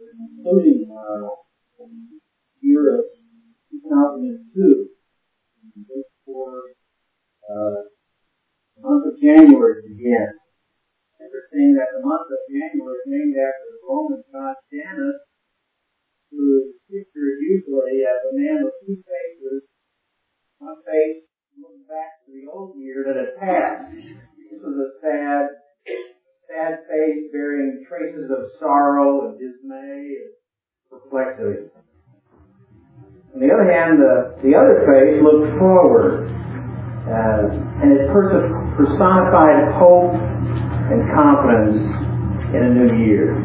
including year of 2002. Just before the month of January began. Interesting that the month of January is named after the Roman god Janus, who is pictured usually as a man with two faces. One face looking back to the old year that had passed. This was a sad face bearing traces of sorrow and dismay and perplexity. On the other hand, the other face looked forward, and it personified hope and confidence in a new year.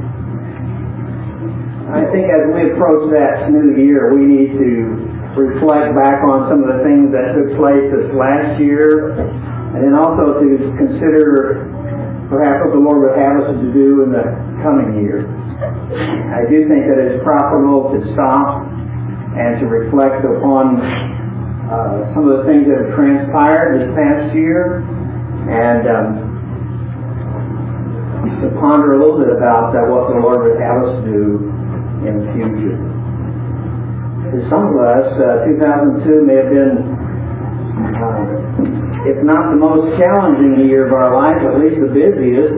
I think as we approach that new year, we need to reflect back on some of the things that took place this last year, and then also to consider perhaps what the Lord would have us to do in the coming year. I do think that it's profitable to stop and to reflect upon some of the things that have transpired this past year, and to ponder a little bit about what the Lord would have us do in the future. For some of us, 2002 may have been, if not the most challenging year of our life, at least the busiest.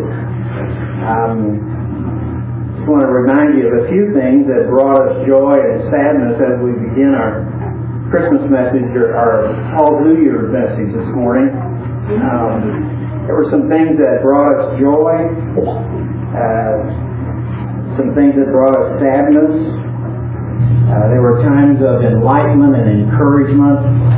I want to remind you of a few things that brought us joy and sadness as we begin our Christmas message, or our All New Year message this morning. There were some things that brought us joy, some things that brought us sadness. There were times of enlightenment and encouragement.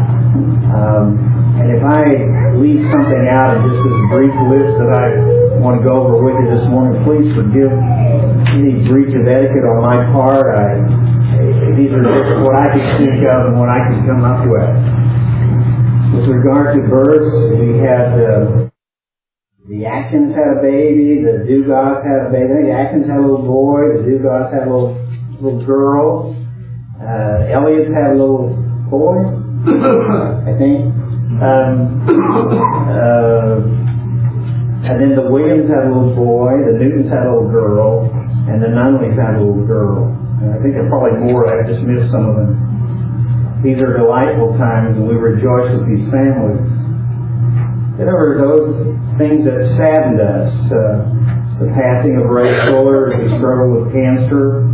And if I leave something out in just this brief list that I want to go over with you this morning, please forgive any breach of etiquette on my part. These are just what I could think of and what I could come up with. With regard to births, we had the Atkins had a baby, the Dugas had a baby. The Atkins had a little boy, the Dugas had a little girl. Elliot had a little boy, I think. And then the Williams had a little boy, the Newtons had a little girl, and the Nunleys had a little girl. And I think there are probably more. I just missed some of them. These are delightful times, and we rejoice with these families. Then there were those things that saddened us. The passing of Ray Fuller as he struggled with cancer.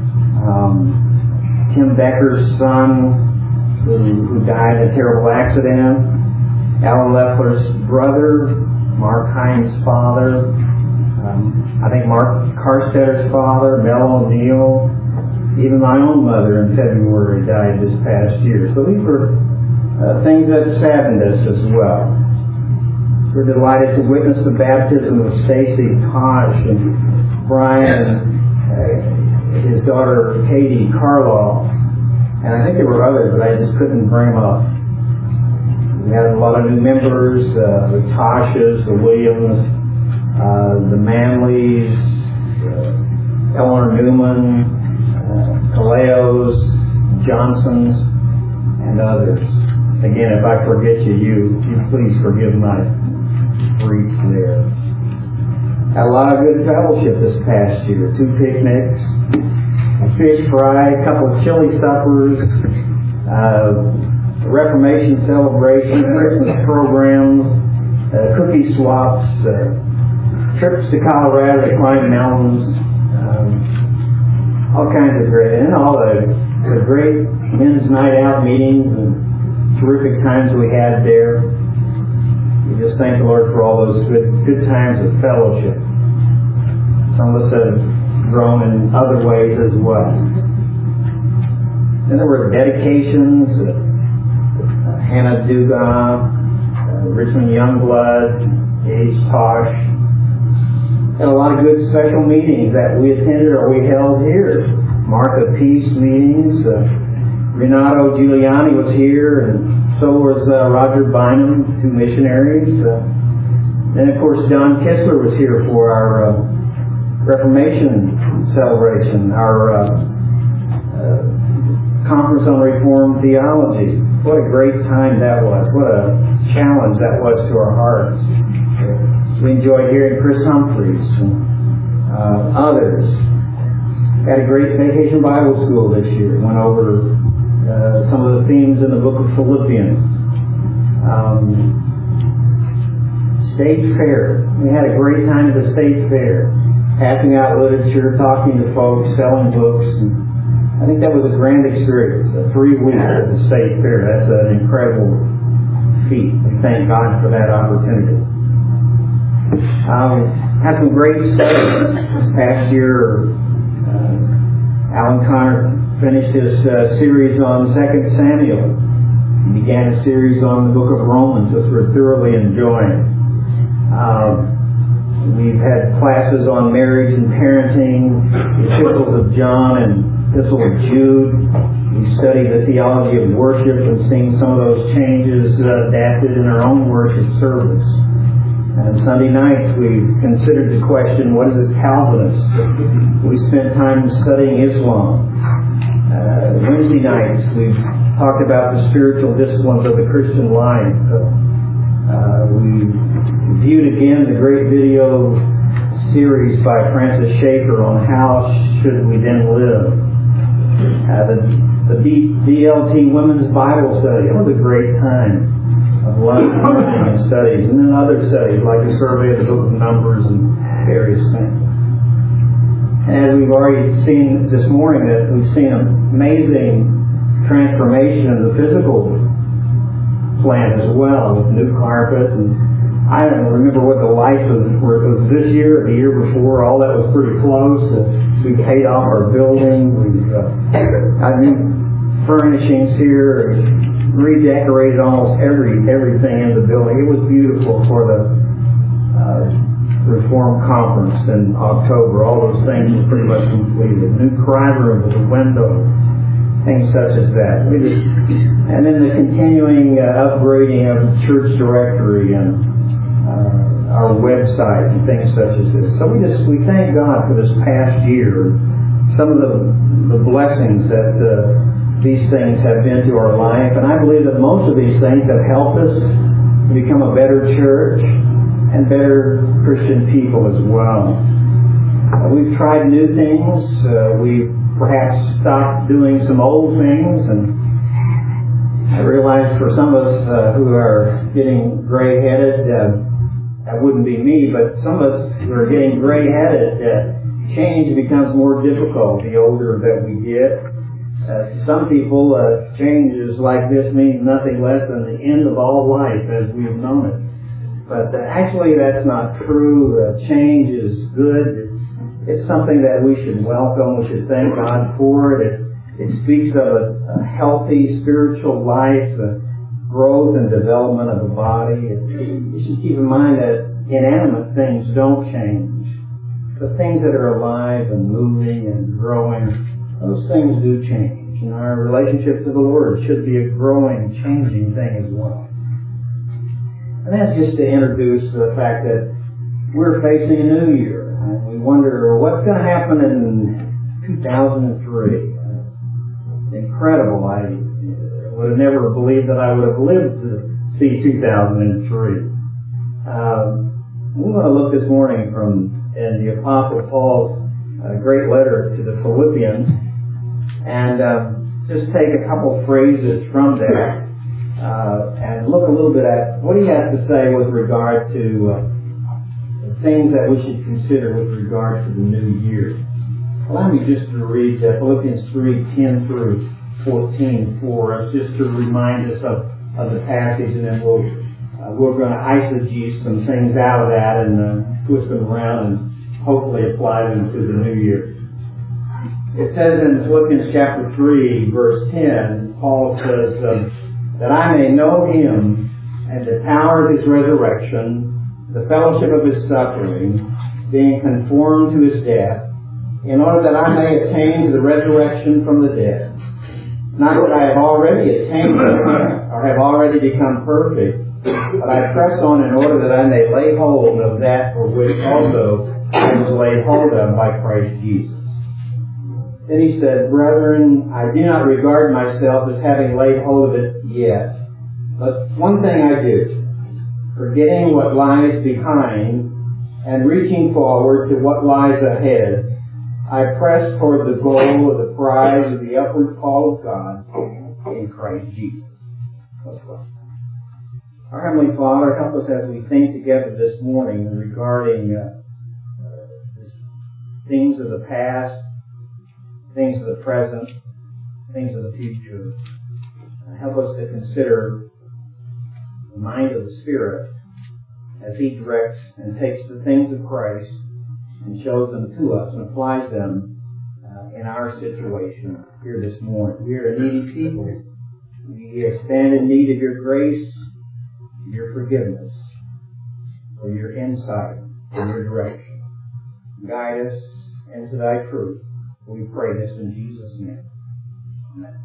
Tim Becker's son, who died in a terrible accident. Alan Leffler's brother, Mark Hines' father. I think Mark Carstetter's father, Mel O'Neill. Even my own mother in February died this past year. So these were things that saddened us as well. We're delighted to witness the baptism of Stacy Tosh and Brian and his daughter Katie Carlaw. And I think there were others, but I just couldn't bring them up. We had a lot of new members, the Toshas, the Williams, the Manleys, Eleanor Newman, Caleos, Johnsons, and others. Again, if I forget you please forgive my breach there. Had a lot of good fellowship this past year. 2 picnics, a fish fry, a couple of chili suppers, Reformation celebration, Christmas programs, cookie swaps, trips to Colorado to climb mountains, all kinds of great, and all the great men's night out meetings and terrific times we had there. We just thank the Lord for all those good times of fellowship. Some of us have grown in other ways as well. Then there were dedications, Hannah Dugas, Richmond Youngblood, Gage Tosh. Had a lot of good special meetings that we attended or we held here. Martha Peace meetings. Renato Giuliani was here, and so was Roger Bynum, 2 missionaries. Then, of course, John Kistler was here for our Reformation celebration, our Conference on Reformed Theology. What a great time that was. What a challenge that was to our hearts. We enjoyed hearing Chris Humphreys and others. Had a great Vacation Bible School this year. Went over some of the themes in the book of Philippians. State fair. We had a great time at the state fair. Passing out literature, talking to folks, selling books. And I think that was a grand experience. 3 weeks at the state fair. That's an incredible feat. We thank God for that opportunity. Had some great studies this past year. Alan Connor finished his series on 2 Samuel. He began a series on the book of Romans, which we're thoroughly enjoying. We've had classes on marriage and parenting, the epistles of John and epistle of Jude. We studied the theology of worship and seen some of those changes adapted in our own worship service. And Sunday nights we considered the question, what is a Calvinist? We spent time studying Islam. Wednesday nights we talked about the spiritual disciplines of the Christian life. We viewed again the great video series by Francis Schaeffer on how should we then live. The BLT Women's Bible Study, it was a great time of learning and studies, and then other studies like the survey of the book of Numbers and various things. And we've already seen this morning that we've seen an amazing transformation in the physical plant as well, with new carpet. And I don't remember what the lights was this year or the year before. All that was pretty close. We paid off our building. We've got new furnishings here. Redecorated almost everything in the building. It was beautiful for the Reform Conference in October. All those things were pretty much completed. New crime room with a window, things such as that. And then the continuing upgrading of the church directory and our website and things such as this. So we thank God for this past year. Some of the blessings that these things have been to our life, and I believe that most of these things have helped us to become a better church and better Christian people as well. We've tried new things. We've perhaps stopped doing some old things, and I realize for some of us who are getting gray-headed, that wouldn't be me, but some of us who are getting gray-headed, change becomes more difficult the older that we get. To some people, change is like this means nothing less than the end of all life as we have known it. But actually that's not true. Change is good. It's something that we should welcome. We should thank God for it. It speaks of a healthy spiritual life, growth and development of the body. You should keep in mind that inanimate things don't change. The things that are alive and moving and growing, those things do change. And our relationship to the Lord should be a growing, changing thing as well. And that's just to introduce the fact that we're facing a new year. And we wonder what's going to happen in 2003. Incredible. I would have never believed that I would have lived to see 2003. We want to look this morning in the Apostle Paul's great letter to the Philippians, and just take a couple phrases from that and look a little bit at what he has to say with regard to the things that we should consider with regard to the new year. Allow me just to read Philippians 3:10 through 14 for us, just to remind us of the passage, and then we're going to eisegete some things out of that and twist them around and hopefully apply them to the new year. It says in Philippians chapter 3, verse 10, Paul says, that I may know Him and the power of His resurrection, the fellowship of His suffering, being conformed to His death, in order that I may attain to the resurrection from the dead. Not that I have already attained or have already become perfect, but I press on in order that I may lay hold of that for which also I was laid hold of by Christ Jesus. Then he said, Brethren, I do not regard myself as having laid hold of it yet. But one thing I do, forgetting what lies behind and reaching forward to what lies ahead, I press toward the goal of the prize of the upward call of God in Christ Jesus. Let's pray. Our Heavenly Father, help us as we think together this morning regarding things of the past, things of the present, things of the future. Help us to consider the mind of the Spirit as He directs and takes the things of Christ and shows them to us and applies them in our situation here this morning. We are a needy people. We stand in need of your grace, your forgiveness, for your insight, and your direction. Guide us into thy truth. We pray this in Jesus' name. Amen.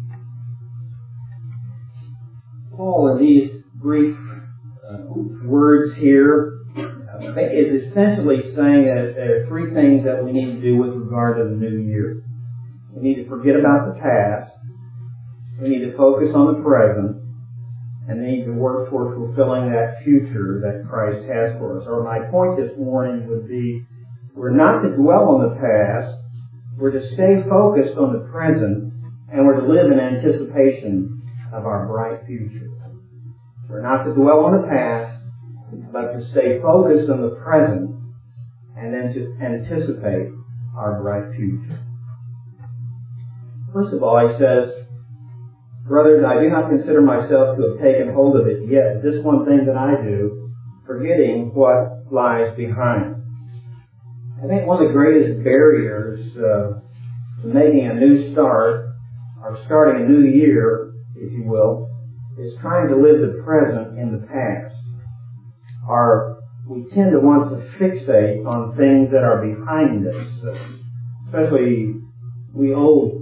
Paul, in these brief words here, is essentially saying that there are three things that we need to do with regard to the new year. We need to forget about the past. We need to focus on the present. And we need to work toward fulfilling that future that Christ has for us. Or my point this morning would be, we're not to dwell on the past. We're to stay focused on the present. And we're to live in anticipation of our bright future. We're not to dwell on the past, but to stay focused on the present and then to anticipate our bright future. First of all, he says, brothers, I do not consider myself to have taken hold of it yet. This one thing that I do, forgetting what lies behind. I think one of the greatest barriers to making a new start, or starting a new year, if you will, is trying to live the present in the past. Or we tend to want to fixate on things that are behind us, especially we old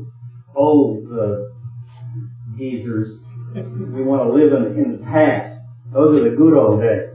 geezers. We want to live in the past. Those are the good old days.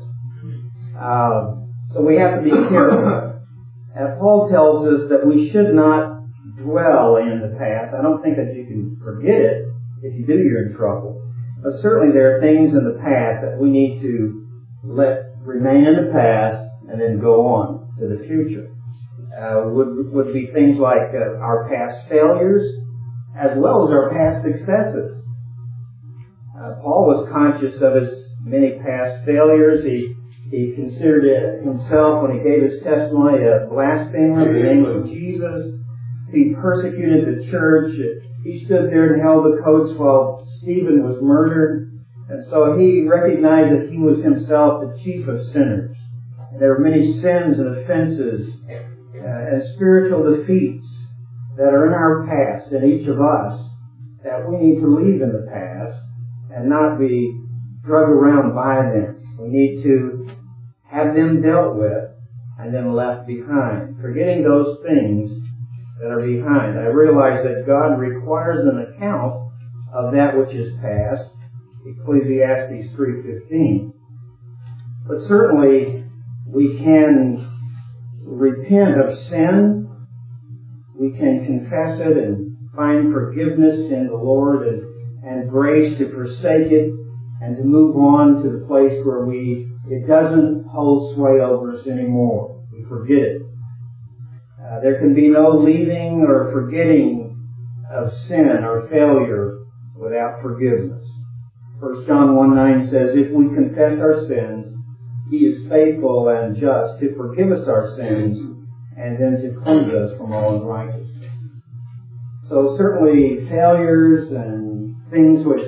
So we have to be careful. Paul tells us that we should not dwell in the past. I don't think that you can forget it. If you do, you're in trouble. But certainly there are things in the past that we need to let remain in the past and then go on to the future. Would be things like our past failures as well as our past successes. Paul was conscious of his many past failures. He considered himself, when he gave his testimony, a blasphemer in the name of Jesus. He persecuted the church. He stood there and held the coats while Stephen was murdered. And so he recognized that he was himself the chief of sinners. And there are many sins and offenses and spiritual defeats that are in our past, in each of us, that we need to leave in the past and not be drug around by them. We need to have them dealt with and then left behind, forgetting those things that are behind. I realize that God requires an account of that which is past, Ecclesiastes 3:15. But certainly we can repent of sin, we can confess it and find forgiveness in the Lord and grace to forsake it and to move on to the place where it doesn't hold sway over us anymore. We forget it. There can be no leaving or forgetting of sin or failure without forgiveness. 1 John 1:9 says, if we confess our sins, He is faithful and just to forgive us our sins and then to cleanse us from all unrighteousness. So certainly failures and things which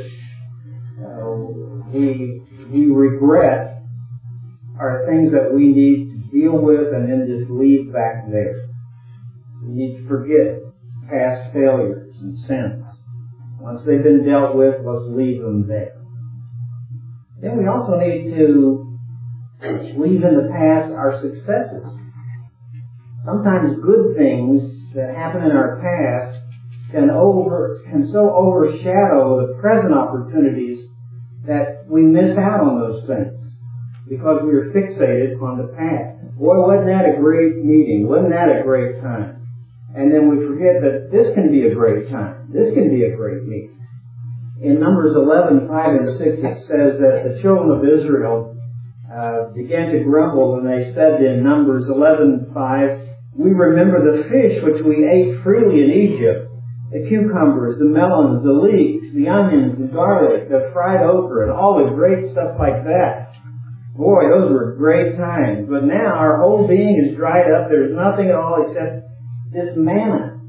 we regret are things that we need to deal with and then just leave back there. We need to forget past failures and sins. Once they've been dealt with, let's leave them there. Then we also need to leave in the past our successes. Sometimes good things that happen in our past can so overshadow the present opportunities that we miss out on those things because we are fixated on the past. Boy, wasn't that a great meeting? Wasn't that a great time? And then we forget that this can be a great time. This can be a great meeting. In Numbers 11:5 and 6, it says that the children of Israel began to grumble, and they said in Numbers 11:5, We remember the fish which we ate freely in Egypt, the cucumbers, the melons, the leeks, the onions, the garlic, the fried okra, and all the great stuff like that. Boy, those were great times. But now our whole being is dried up. There's nothing at all except this manna.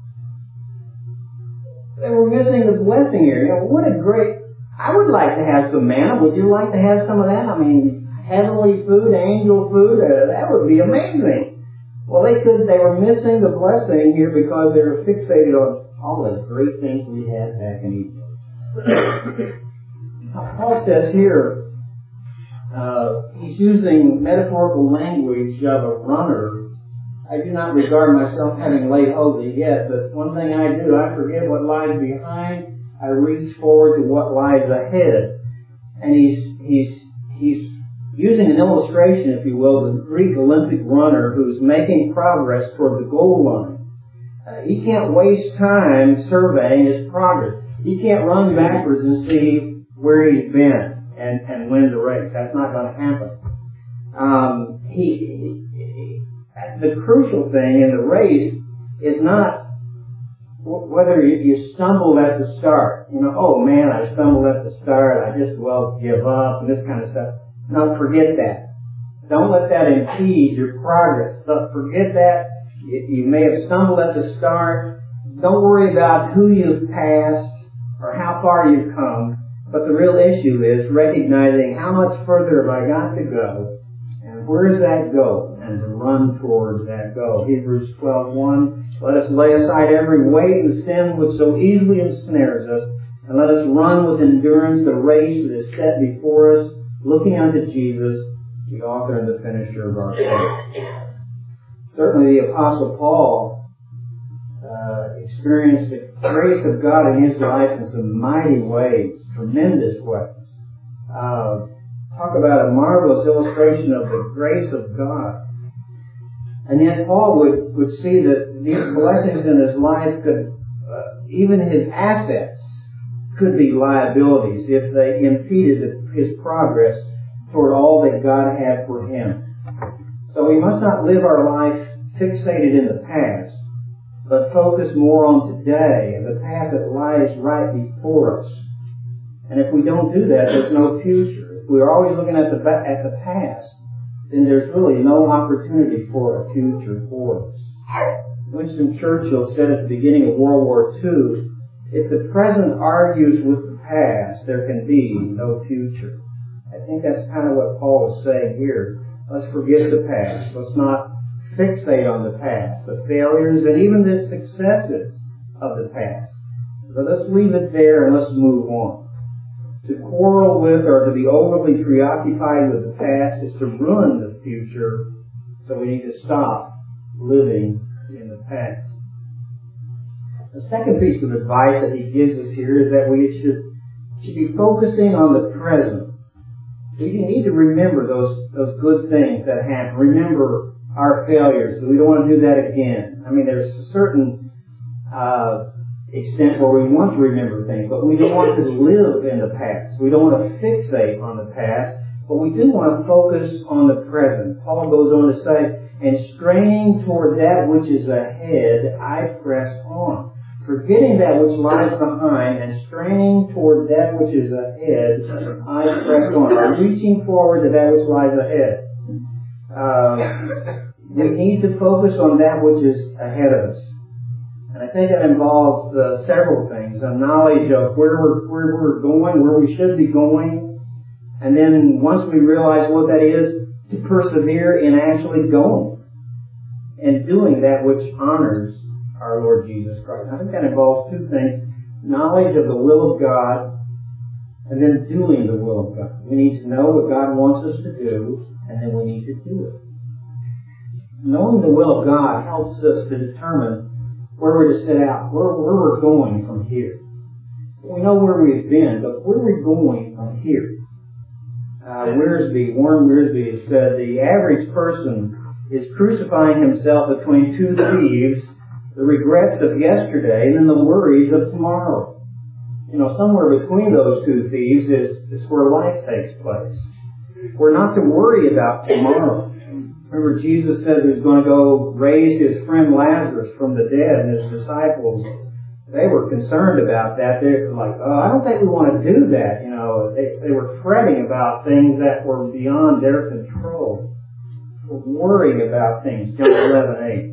They were missing the blessing here. You know, what a great... I would like to have some manna. Would you like to have some of that? I mean, heavenly food, angel food, that would be amazing. Well, they were missing the blessing here because they were fixated on all the great things we had back in Egypt. Paul says here, he's using metaphorical language of a runner. I do not regard myself having laid hold of it yet, but one thing I do, I forget what lies behind, I reach forward to what lies ahead. And he's using an illustration, if you will, of the Greek Olympic runner who's making progress toward the goal line. He can't waste time surveying his progress. He can't run backwards and see where he's been and win the race. That's not going to happen. The crucial thing in the race is not whether you stumbled at the start. You know, oh man, I stumbled at the start. I just give up and this kind of stuff. No, forget that. Don't let that impede your progress. Forget that. You may have stumbled at the start. Don't worry about who you've passed or how far you've come. But the real issue is recognizing how much further have I got to go and where is that goal, and to run towards that goal. Hebrews 12:1, let us lay aside every weight and sin which so easily ensnares us, and let us run with endurance the race that is set before us, looking unto Jesus, the author and the finisher of our faith. Certainly the Apostle Paul experienced the grace of God in his life in some mighty ways, tremendous ways. Talk about a marvelous illustration of the grace of God. And yet Paul would see that these blessings in his life could, even his assets, could be liabilities if they impeded his progress toward all that God had for him. So we must not live our life fixated in the past, but focus more on today and the path that lies right before us. And if we don't do that, there's no future. If we're always looking at the past, then there's really no opportunity for a future for us. Winston Churchill said at the beginning of World War II, if the present argues with the past, there can be no future. I think that's kind of what Paul was saying here. Let's forget the past. Let's not fixate on the past, the failures and even the successes of the past. So let's leave it there and let's move on. To quarrel with or to be overly preoccupied with the past is to ruin the future, so we need to stop living in the past. The second piece of advice that he gives us here is that we should be focusing on the present. We need to remember those good things that happened. Remember our failures. We don't want to do that again. I mean, there's a certain extent where we want to remember things, but we don't want to live in the past. We don't want to fixate on the past, but we do want to focus on the present. Paul goes on to say, and straining toward that which is ahead, I press on. Forgetting that which lies behind and straining toward that which is ahead, I press on. I'm reaching forward to that which lies ahead. We need to focus on that which is ahead of us. And I think that involves several things. A knowledge of where we're going, where we should be going. And then once we realize what that is, to persevere in actually going and doing that which honors our Lord Jesus Christ. I think that involves two things. Knowledge of the will of God and then doing the will of God. We need to know what God wants us to do, and then we need to do it. Knowing the will of God helps us to determine where we're to set out, where we're going from here. We know where we've been, but where are we going from here? Warren Wiersbe has said, the average person is crucifying himself between two thieves, the regrets of yesterday and then the worries of tomorrow. Somewhere between those two thieves is where life takes place. We're not to worry about tomorrow. Remember, Jesus said he was going to go raise his friend Lazarus from the dead, and his disciples, they were concerned about that. They were like, oh, I don't think we want to do that. You know, they were fretting about things that were beyond their control. Worrying about things. John 11:8.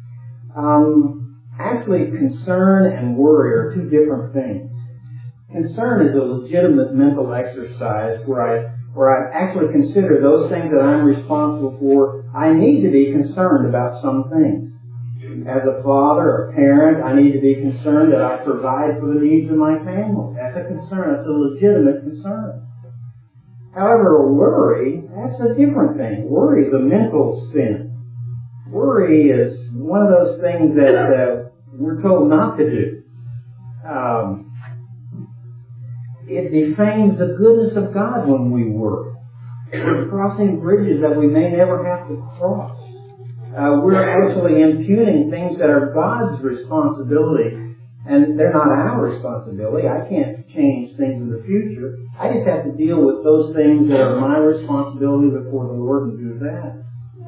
Actually, concern and worry are two different things. Concern is a legitimate mental exercise where I actually consider those things that I'm responsible for. I need to be concerned about some things. As a father or parent, I need to be concerned that I provide for the needs of my family. That's a concern. That's a legitimate concern. However, worry, that's a different thing. Worry is a mental sin. Worry is one of those things that we're told not to do. It defames the goodness of God when we worry. We're crossing bridges that we may never have to cross. We're actually imputing things that are God's responsibility, and they're not our responsibility. I can't change things in the future. I just have to deal with those things that are my responsibility before the Lord and do that.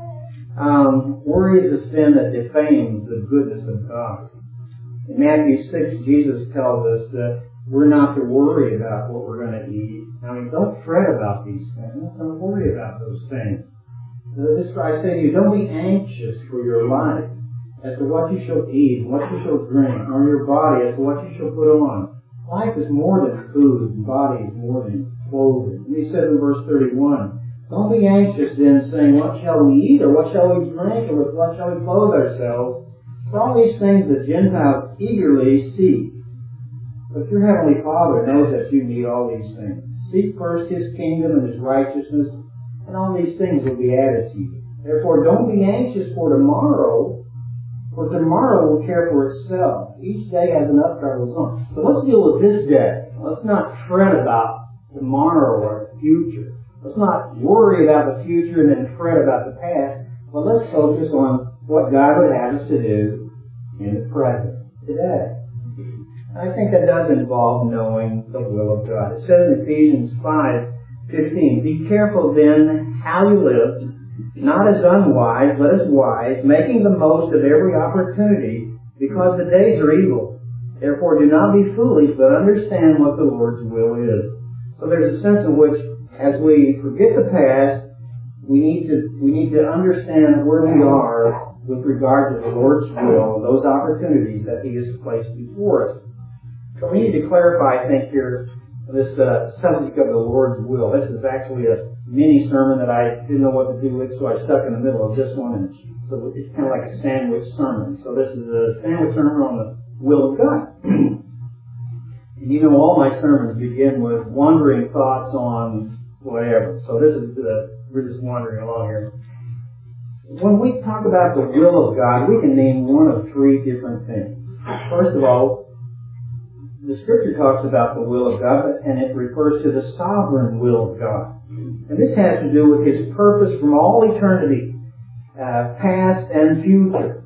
Worry is a sin that defames the goodness of God. In Matthew 6, Jesus tells us that we're not to worry about what we're going to eat. I mean, don't fret about these things. Don't worry about those things. This I say to you, don't be anxious for your life as to what you shall eat, what you shall drink, or your body as to what you shall put on. Life is more than food, and body is more than clothing. And he said in verse 31, don't be anxious then, saying, what shall we eat, or what shall we drink, or with what shall we clothe ourselves? For all these things the Gentiles eagerly seek. But your heavenly Father knows that you need all these things. Seek first His kingdom and His righteousness, and all these things will be added to you. Therefore, don't be anxious for tomorrow, for tomorrow will care for itself. Each day has enough trouble of its own. So let's deal with this day. Let's not fret about tomorrow or the future. Let's not worry about the future and then fret about the past. But let's focus on what God would have us to do in the present, today. I think that does involve knowing the will of God. It says in Ephesians 5:15, be careful then how you live, not as unwise, but as wise, making the most of every opportunity, because the days are evil. Therefore do not be foolish, but understand what the Lord's will is. So there's a sense in which, as we forget the past, we need to understand where we are with regard to the Lord's will and those opportunities that He has placed before us. So we need to clarify, I think, here, this subject of the Lord's will. This is actually a mini sermon that I didn't know what to do with, so I stuck in the middle of this one, and so it's kind of like a sandwich sermon. So this is a sandwich sermon on the will of God. And you know, all my sermons begin with wandering thoughts on whatever. So this is we're just wandering along here. When we talk about the will of God, we can name one of three different things. First of all, the Scripture talks about the will of God, and it refers to the sovereign will of God. And this has to do with His purpose from all eternity, past and future.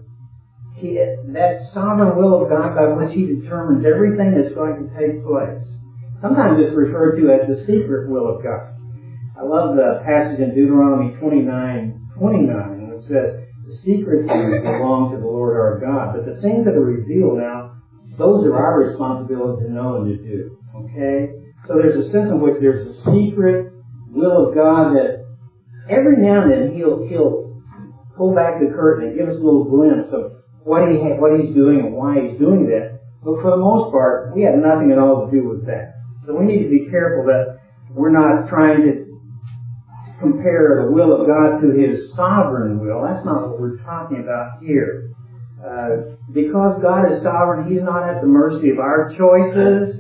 That sovereign will of God by which He determines everything that's going to take place. Sometimes it's referred to as the secret will of God. I love the passage in Deuteronomy 29:29, which says, the secret things belong to the Lord our God, but the things that are revealed now, those are our responsibility to know and to do. Okay? So there's a sense in which there's a secret will of God that every now and then He'll pull back the curtain and give us a little glimpse of what He's doing and why He's doing that. But for the most part, we have nothing at all to do with that. So we need to be careful that we're not trying to compare the will of God to His sovereign will. That's not what we're talking about here. Because God is sovereign, He's not at the mercy of our choices.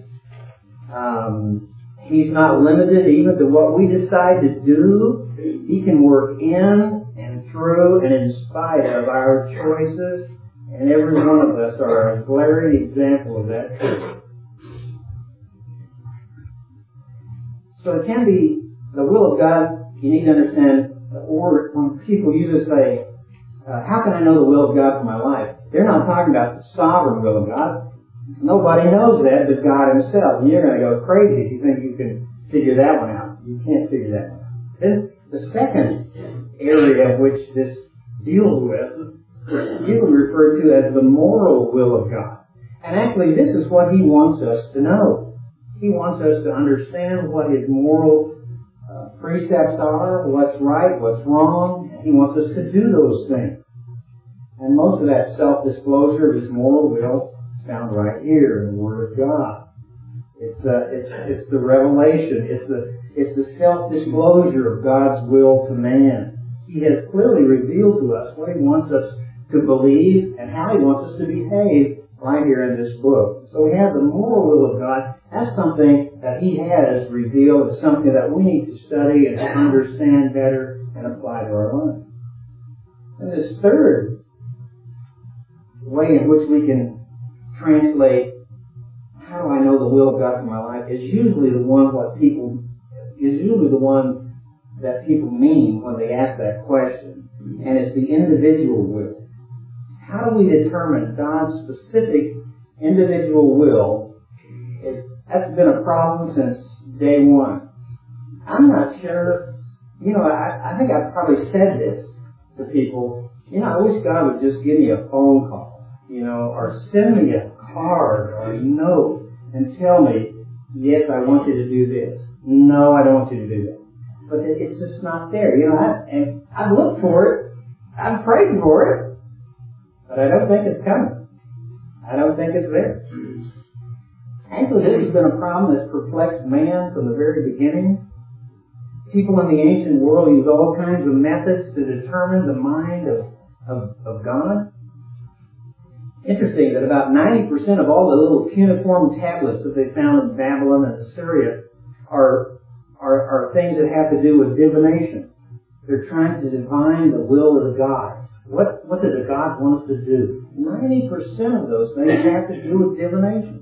He's not limited even to what we decide to do. He can work in and through and in spite of our choices. And every one of us are a glaring example of that truth. So it can be the will of God. You need to understand, or when people usually say, how can I know the will of God for my life? They're not talking about the sovereign will of God. Nobody knows that but God Himself. And you're going to go crazy if you think you can figure that one out. You can't figure that one out. The second area which this deals with, you can refer to as the moral will of God. And actually, this is what He wants us to know. He wants us to understand what His moral precepts are, what's right, what's wrong. He wants us to do those things. And most of that self-disclosure of His moral will is found right here in the Word of God. It's the revelation. It's the self-disclosure of God's will to man. He has clearly revealed to us what He wants us to believe and how He wants us to behave right here in this book. So we have the moral will of God. That's something that He has revealed. It's something that we need to study and to understand better and apply to our life. And this third way in which we can translate how do I know the will of God for my life is usually the one that people mean when they ask that question. And it's the individual will. How do we determine God's specific individual will? That's been a problem since day one. I'm not sure, I think I've probably said this to people, I wish God would just give me a phone call, or send me a card or a note and tell me, yes, I want you to do this. No, I don't want you to do that. But it's just not there. I've looked for it. I've prayed for it. But I don't think it's coming. I don't think it's there. Actually, this has been a problem that's perplexed man from the very beginning. People in the ancient world use all kinds of methods to determine the mind of God. Interesting that about 90% of all the little cuneiform tablets that they found in Babylon and Assyria are things that have to do with divination. They're trying to divine the will of the gods. What does the gods want us to do? 90% of those things have to do with divination.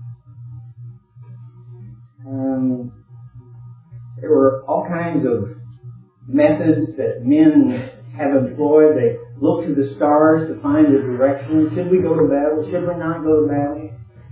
There were all kinds of methods that men have employed. They look to the stars to find the direction. Should we go to battle? Should we not go to battle?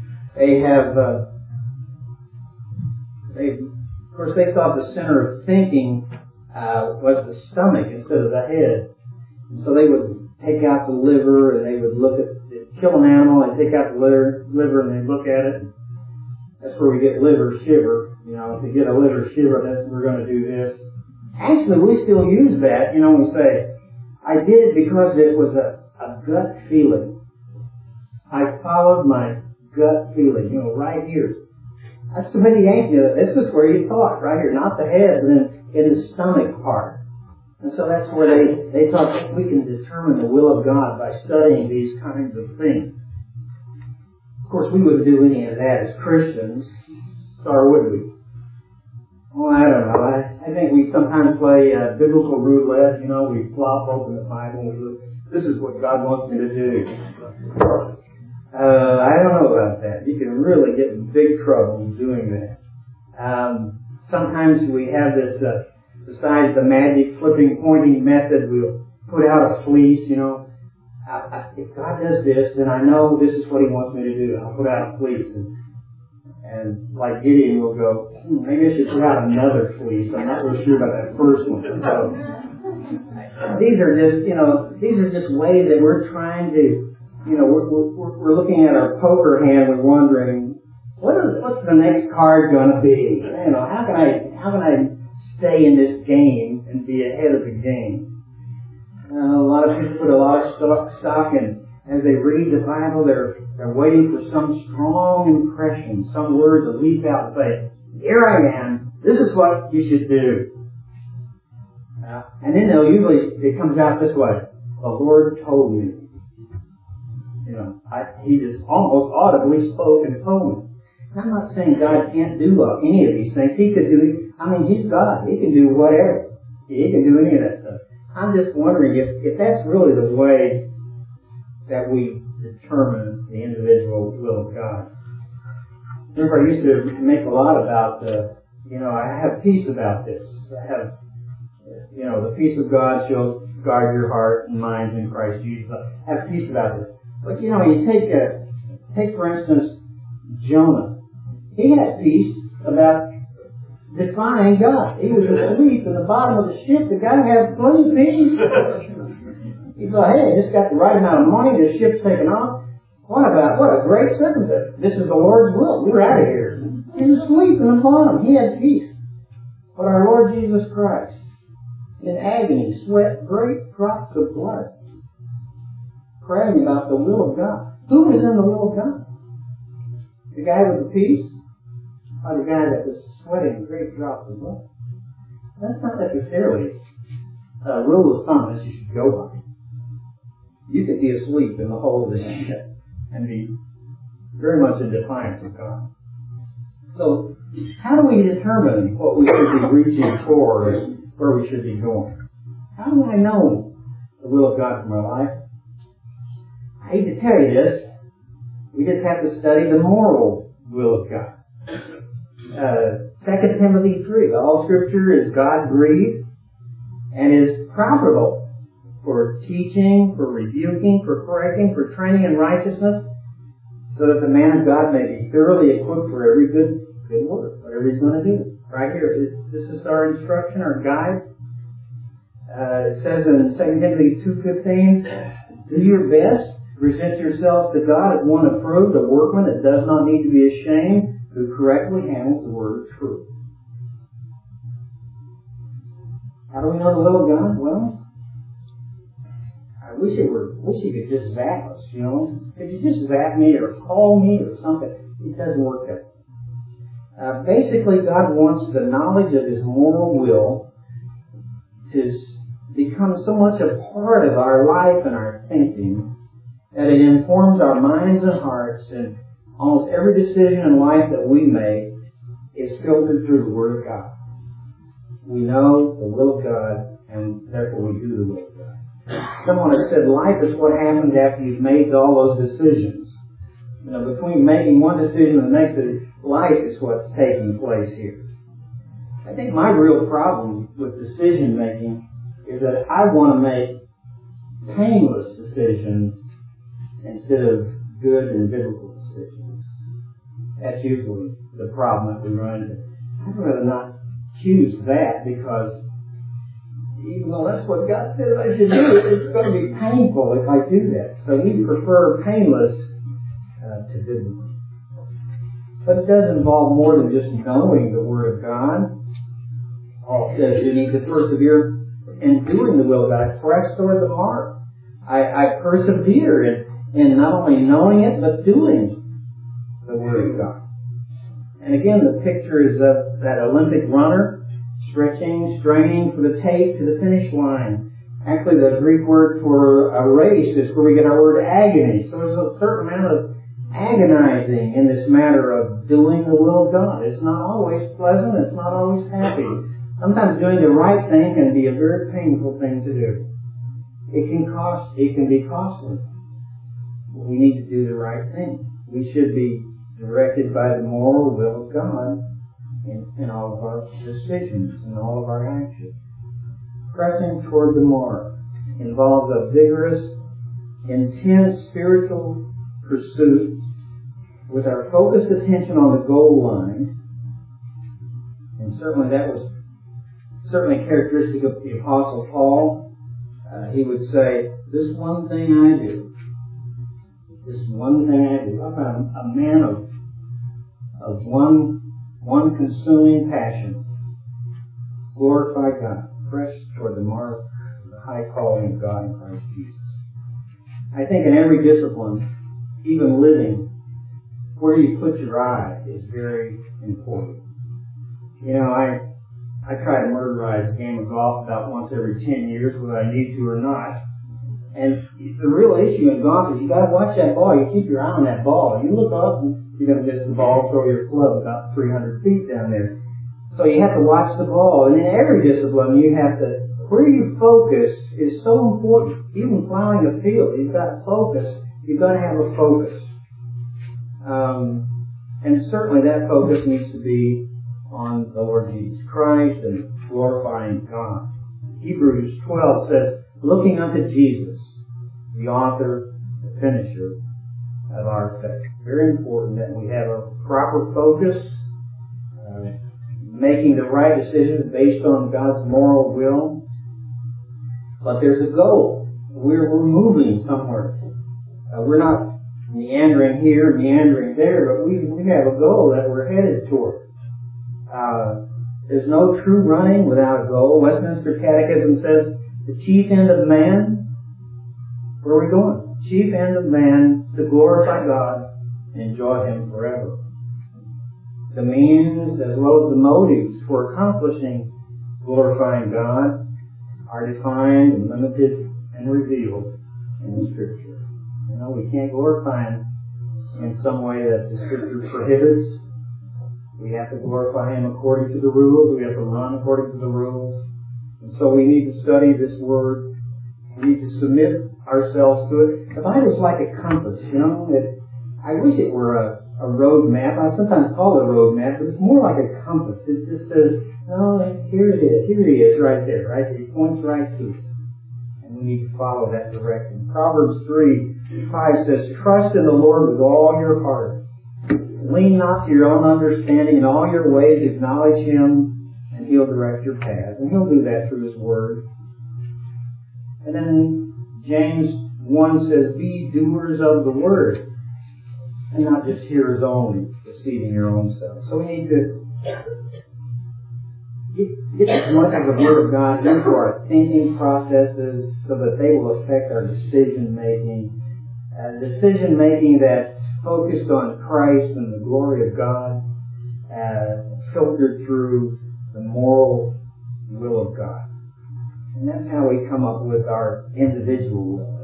Of course, they thought the center of thinking was the stomach instead of the head. And so they would take out the liver and they would kill an animal, and take out the liver and they'd look at it. That's where we get liver shiver. To get a liver shiver, we're going to do this. Actually, we still use that. We say, I did it because it was a gut feeling. I followed my gut feeling, right here. That's the way the ancient, this is where you thought, right here, not the head, but in the stomach part. And so that's where they thought that we can determine the will of God by studying these kinds of things. Of course, we wouldn't do any of that as Christians, or would we? Well, I don't know. I think we sometimes play biblical roulette. We flop open the Bible and we look, this is what God wants me to do. I don't know about that. You can really get in big trouble doing that. Sometimes we have this, besides the magic flipping, pointing method, we'll put out a fleece, if God does this, then I know this is what He wants me to do. I'll put out a fleece. And like Gideon will go, maybe I should put out another fleece. I'm not really sure about that first one. So these are just ways that we're trying to, we're looking at our poker hand and wondering, what's the next card going to be? How can I stay in this game and be ahead of the game? A lot of people put a lot of stock in, as they read the Bible, they're waiting for some strong impression, some word to leap out and say, here I am, this is what you should do. And then it comes out this way, the Lord told me. He just almost audibly spoke and told me. I'm not saying God can't do any of these things. He could do, He's God. He can do whatever. He can do any of that stuff. I'm just wondering if that's really the way that we determine the individual will of God. Remember, I used to make a lot about, I have peace about this. I have, the peace of God shall guard your heart and mind in Christ Jesus. I have peace about this. But, you take for instance, Jonah. He had peace about defying God. He was asleep in the bottom of the ship. The guy had plenty of peace. He thought, hey, I just got the right amount of money. The ship's taken off. What a great circumstance. This is the Lord's will. We're out of here. He was asleep in the bottom. He had peace. But our Lord Jesus Christ, in agony, sweat great drops of blood, praying about the will of God. Who was in the will of God? The guy with the peace? Or the guy that was sweating great drops of blood? That's not necessarily a rule of thumb that you should go by. You could be asleep in the hold of the ship and be very much in defiance of God. So, how do we determine what we should be reaching for and where we should be going? How do I know the will of God for my life? I hate to tell you this. We just have to study the moral will of God. 2 Timothy 3. All Scripture is God-breathed and is profitable for teaching, for rebuking, for correcting, for training in righteousness, so that the man of God may be thoroughly equipped for every good work, whatever he's going to do. Right here, this is our instruction, our guide. It says in 2 Timothy 2:15, do your best, present yourselves to God as one approved, a workman that does not need to be ashamed, who correctly handles the word of truth. How do we know the will of God? Well, I wish you could just zap us, you know. Could you just zap me or call me or something? It doesn't work that way. Basically, God wants the knowledge of His moral will to become so much a part of our life and our thinking that it informs our minds and hearts, and almost every decision in life that we make is filtered through the Word of God. We know the will of God, and therefore we do the will of God. Someone has said life is what happens after you've made all those decisions. You know, between making one decision and the next, life is what's taking place here. I think my real problem with decision making is that I want to make painless decisions instead of good and biblical decisions. That's usually the problem that we run into. I'd rather not choose that, because even though that's what God said I should do, it's going to be painful if I do that. So we prefer painless to biblical. But it does involve more than just knowing the Word of God. Paul says you need to persevere in doing the will of God. Press toward the mark. I persevere in not only knowing it, but doing the Word of God. And again, the picture is of that Olympic runner stretching, straining for the tape to the finish line. Actually, the Greek word for a race is where we get our word agony. So there's a certain amount of agonizing in this matter of doing the will of God. It's not always pleasant. It's not always happy. Sometimes doing the right thing can be a very painful thing to do. It can be costly. We need to do the right thing. We should be directed by the moral will of God in all of our decisions, in all of our actions. Pressing toward the mark involves a vigorous, intense spiritual pursuit with our focused attention on the goal line. And certainly that was characteristic of the Apostle Paul. He would say, this one thing I do. This one thing I do. I'm a man of one consuming passion. Glorify God. Press toward the mark of the high calling of God in Christ Jesus. I think in every discipline, even living, where you put your eye is very important. You know, I try to murderize a game of golf about once every 10 years, whether I need to or not. And the real issue in golf is you got to watch that ball. You keep your eye on that ball. You look up and you're going to miss the ball, throw your club about 300 feet down there. So you have to watch the ball. And in every discipline, you have to, where you focus is so important. Even plowing a field, you've got to focus. You've got to have a focus. And certainly that focus needs to be on the Lord Jesus Christ and glorifying God. Hebrews 12 says, looking unto Jesus, the author, the finisher of our faith. Very important that we have a proper focus. making the right decisions based on God's moral will. But there's a goal. We're moving somewhere. We're not meandering here, meandering there, but we have a goal that we're headed toward. There's no true running without a goal. Westminster Catechism says the chief end of man, where are we going? Chief end of man, to glorify God and enjoy Him forever. The means as well as the motives for accomplishing glorifying God are defined and limited and revealed in the Scripture. You know, we can't glorify Him in some way that the Scripture prohibits. We have to glorify Him according to the rules. We have to run according to the rules. And so we need to study this Word. We need to submit ourselves to it. The Bible's like a compass, you know. I wish it were a road map. I sometimes call it a road map, but it's more like a compass. It just says, oh, here it is. Here He is right there, right there. He points right to it. And we need to follow that direction. Proverbs 3:5 says, trust in the Lord with all your heart. Lean not to your own understanding. In all your ways acknowledge Him, and He'll direct your path. And He'll do that through His Word. And then James 1 says, be doers of the Word, and not just hearers only, deceiving your own self. So we need to get as much of the Word of God into our thinking processes so that they will affect our decision making. Decision making that's focused on Christ and the glory of God, filtered through the moral will of God. And that's how we come up with our individual will.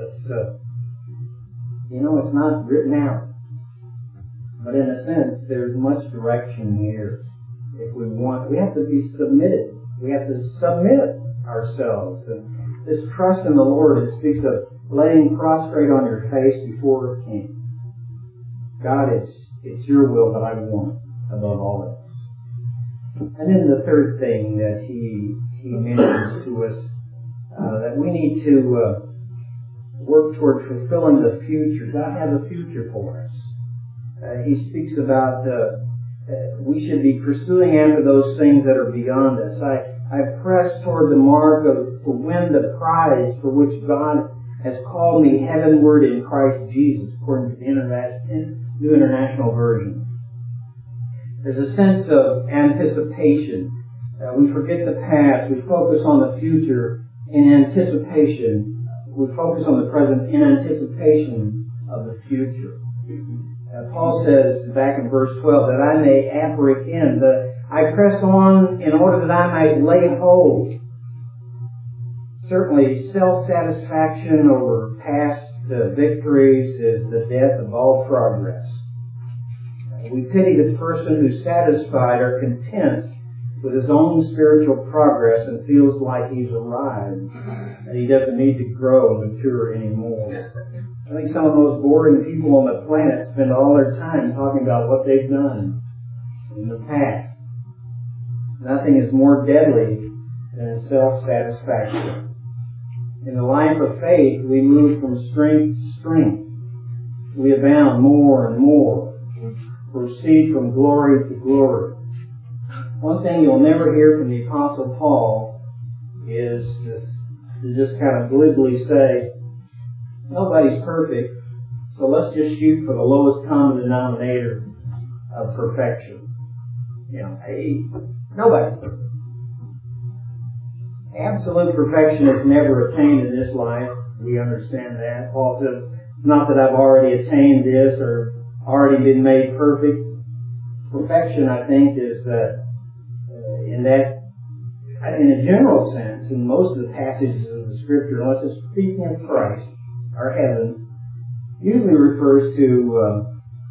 It's not written out. But in a sense, there's much direction here. If we have to be submitted. We have to submit ourselves. And this trust in the Lord, it speaks of laying prostrate on your face before the King. God, it's your will that I want above all else. And then the third thing that he mentions to us, that we need to work toward fulfilling the future. God has a future for us. He speaks about we should be pursuing after those things that are beyond us. I press toward the mark to win the prize for which God has called me heavenward in Christ Jesus, according to the New International Version. There's a sense of anticipation. We forget the past. We focus on the future in anticipation. We focus on the present in anticipation of the future. Paul says back in verse 12 that I may apprehend, I press on in order that I might lay hold. Certainly self-satisfaction over past victories is the death of all progress. We pity the person who's satisfied or content with his own spiritual progress and feels like he's arrived and he doesn't need to grow and mature anymore. I think some of the most boring people on the planet spend all their time talking about what they've done in the past. Nothing is more deadly than self-satisfaction. In the life of faith, we move from strength to strength. We abound more and more. We proceed from glory to glory. One thing you'll never hear from the Apostle Paul is to just kind of glibly say, nobody's perfect, so let's just shoot for the lowest common denominator of perfection. Nobody's perfect. Absolute perfection is never attained in this life. We understand that. Paul says, it's not that I've already attained this or already been made perfect. Perfection, I think, is in a general sense, in most of the passages of the Scripture, unless it's speaking of Christ, or heaven, usually refers to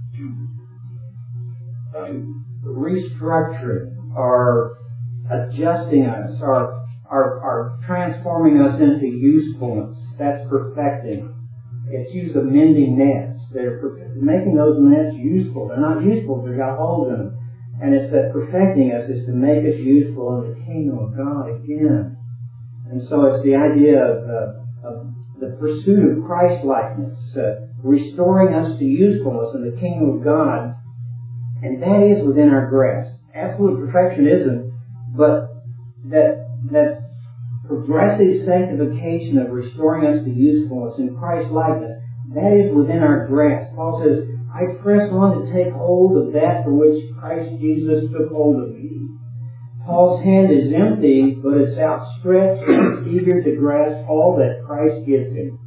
restructuring or adjusting us or transforming us into usefulness. That's perfecting. It's used of mending nets. They're making those nets useful. They're not useful if they've got holes in them. And it's that perfecting us is to make us useful in the kingdom of God again. And so it's the idea of the pursuit of Christ-likeness, restoring us to usefulness in the kingdom of God, and that is within our grasp. Absolute perfection isn't, But that progressive sanctification of restoring us to usefulness in Christ's likeness, that is within our grasp. Paul says, I press on to take hold of that for which Christ Jesus took hold of me. Paul's hand is empty, but it's outstretched and it's eager to grasp all that Christ gives him.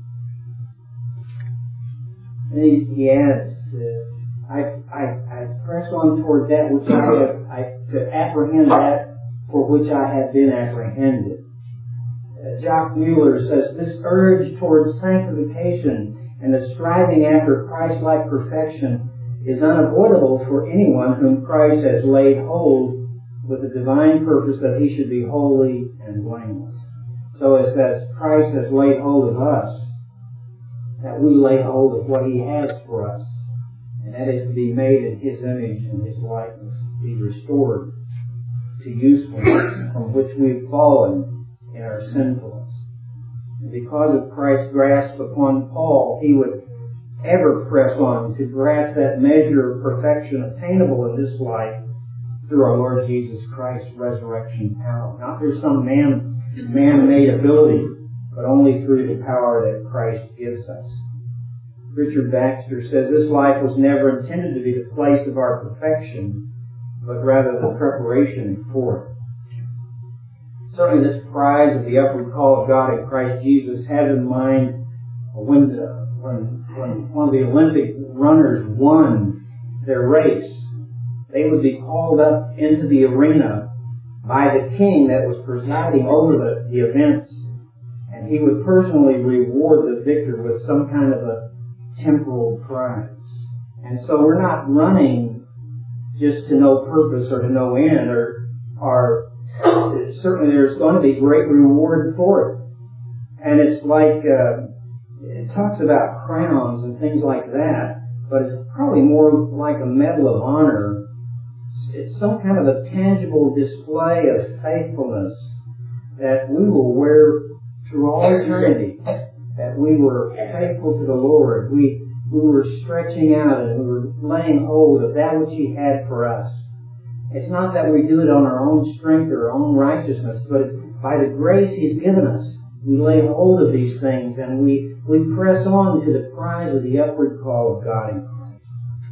And he adds, I press on toward that which to apprehend that for which I have been apprehended. Jock Mueller says, this urge towards sanctification and the striving after Christ-like perfection is unavoidable for anyone whom Christ has laid hold with the divine purpose that he should be holy and blameless. So as Christ has laid hold of us, that we lay hold of what he has for us, and that is to be made in his image and his likeness, be restored to usefulness from which we've fallen in our sinfulness. And because of Christ's grasp upon Paul, he would ever press on to grasp that measure of perfection attainable in this life through our Lord Jesus Christ's resurrection power. Not through some man-made ability, but only through the power that Christ gives us. Richard Baxter says, this life was never intended to be the place of our perfection, but rather the preparation for it. Certainly this prize of the upward call of God in Christ Jesus has in mind when one of the Olympic runners won their race, they would be called up into the arena by the king that was presiding over the events, and he would personally reward the victor with some kind of a temporal prize. And so we're not running just to no purpose or to no end, or certainly there's going to be great reward for it. And it's like, it talks about crowns and things like that, but it's probably more like a medal of honor. It's some kind of a tangible display of faithfulness that we will wear through all eternity, that we were faithful to the Lord. We were stretching out and we were laying hold of that which he had for us. It's not that we do it on our own strength or our own righteousness, but it's by the grace he's given us. We lay hold of these things and we press on to the prize of the upward call of God in Christ.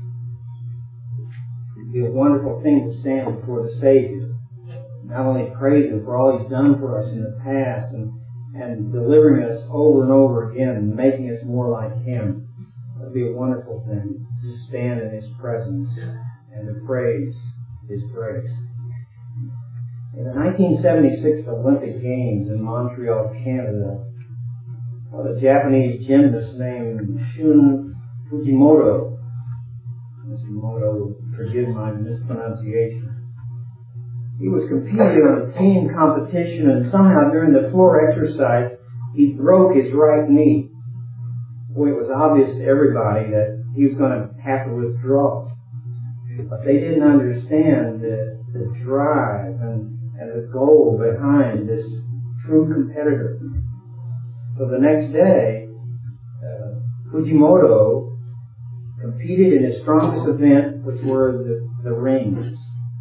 It'd be a wonderful thing to stand before the Savior, not only praise him for all he's done for us in the past and delivering us over and over again and making us more like him. It'd be a wonderful thing to stand in his presence and to praise his grace. In the 1976 Olympic Games in Montreal, Canada, a Japanese gymnast named Shun Fujimoto, forgive my mispronunciation, he was competing in a team competition, and somehow during the floor exercise he broke his right knee. Boy, it was obvious to everybody that he was going to have to withdraw. But they didn't understand the drive and the goal behind this true competitor. So the next day, Fujimoto competed in his strongest event, which were the rings.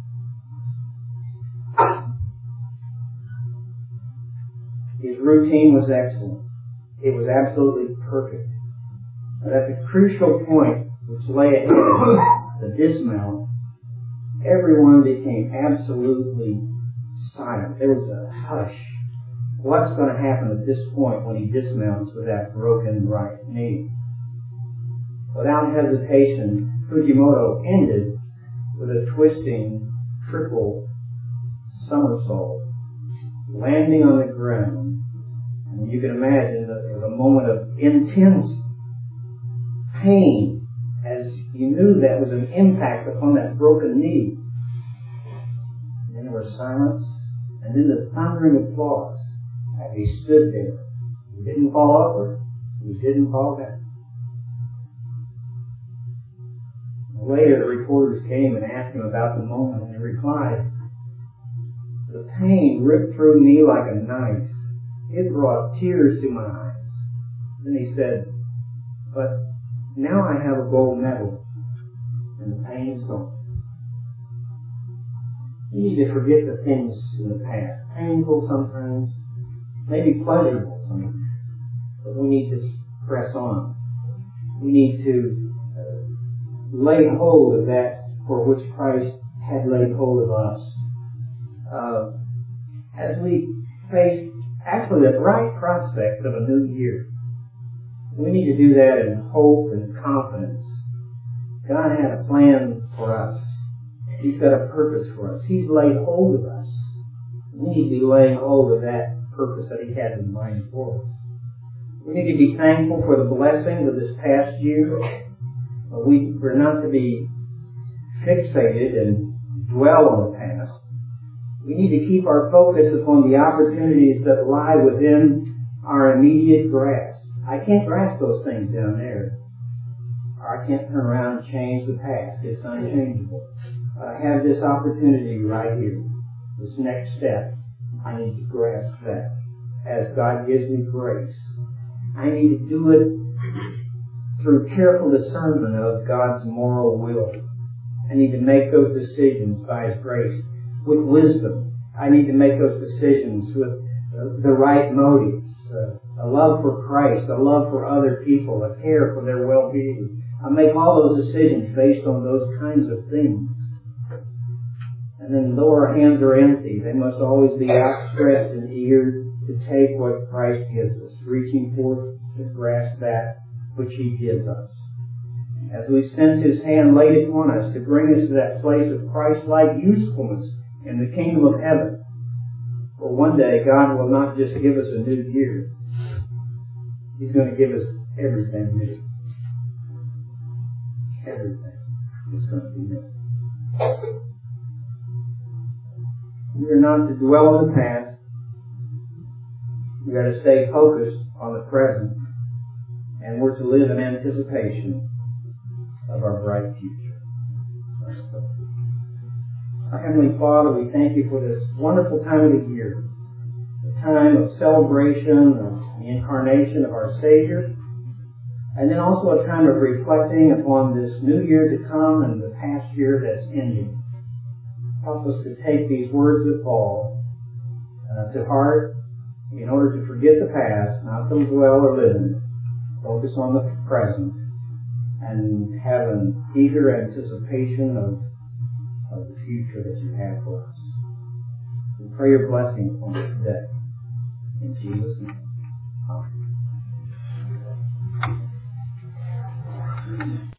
His routine was excellent. It was absolutely perfect. But at the crucial point, which lay ahead, the dismount, everyone became absolutely silent. There was a hush. What's going to happen at this point when he dismounts with that broken right knee? Without hesitation, Fujimoto ended with a twisting triple somersault, landing on the ground. And you can imagine that there was a moment of intense pain as you knew that was an impact upon that broken knee. And then there was silence, and then the thundering applause as he stood there. He didn't fall over, he didn't fall down. Later, the reporters came and asked him about the moment, and he replied, the pain ripped through me like a knife. It brought tears to my eyes. Then he said, but now I have a gold medal, and the pain's gone. We need to forget the things in the past. Painful sometimes, maybe pleasurable sometimes. But we need to press on. We need to lay hold of that for which Christ had laid hold of us. As we face actually the bright prospect of a new year, we need to do that in hope and confidence. God had a plan for us. He's got a purpose for us. He's laid hold of us. We need to be laying hold of that purpose that He had in mind for us. We need to be thankful for the blessings of this past year. We're not to be fixated and dwell on the past. We need to keep our focus upon the opportunities that lie within our immediate grasp. I can't grasp those things down there. I can't turn around and change the past. It's unchangeable. I have this opportunity right here. This next step. I need to grasp that. As God gives me grace, I need to do it through careful discernment of God's moral will. I need to make those decisions by His grace with wisdom. I need to make those decisions with the right motives. A love for Christ, a love for other people, a care for their well-being. I make all those decisions based on those kinds of things. And then though our hands are empty, they must always be outstretched and eager to take what Christ gives us, reaching forth to grasp that which He gives us. As we sense His hand laid upon us to bring us to that place of Christ-like usefulness in the kingdom of heaven. For one day, God will not just give us a new year. He's going to give us everything new. Everything is going to be new. We are not to dwell on the past. We've got to stay focused on the present. And we're to live in anticipation of our bright future. Our Heavenly Father, we thank You for this wonderful time of the year. A time of celebration of the incarnation of our Savior. And then also a time of reflecting upon this new year to come and the past year that's ending. Help us to take these words of Paul to heart in order to forget the past, not to dwell or live in it. Focus on the present and have an eager anticipation of the future that You have for us. We pray Your blessing upon us today. In Jesus' name. Amen.